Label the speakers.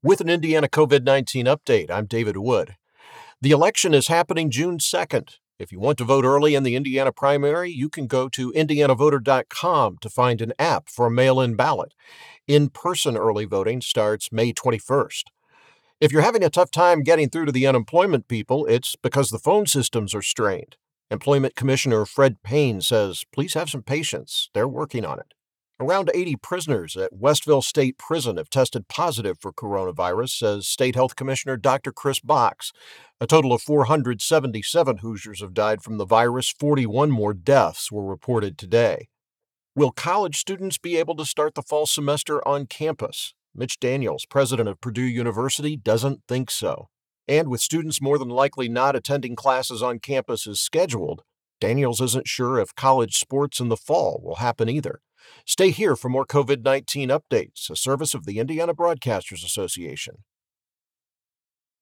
Speaker 1: With an Indiana COVID-19 update, I'm David Wood. The election is happening June 2nd. If you want to vote early in the Indiana primary, you can go to indianavoter.com to find an app for a mail-in ballot. In-person early voting starts May 21st. If you're having a tough time getting through to the unemployment people, it's because the phone systems are strained. Employment Commissioner Fred Payne says, please have some patience. They're working on it. Around 80 prisoners at Westville State Prison have tested positive for coronavirus, says State Health Commissioner Dr. Chris Box. A total of 477 Hoosiers have died from the virus. 41 more deaths were reported today. Will college students be able to start the fall semester on campus? Mitch Daniels, president of Purdue University, doesn't think so. And with students more than likely not attending classes on campus as scheduled, Daniels isn't sure if college sports in the fall will happen either. Stay here for more COVID-19 updates, a service of the Indiana Broadcasters Association.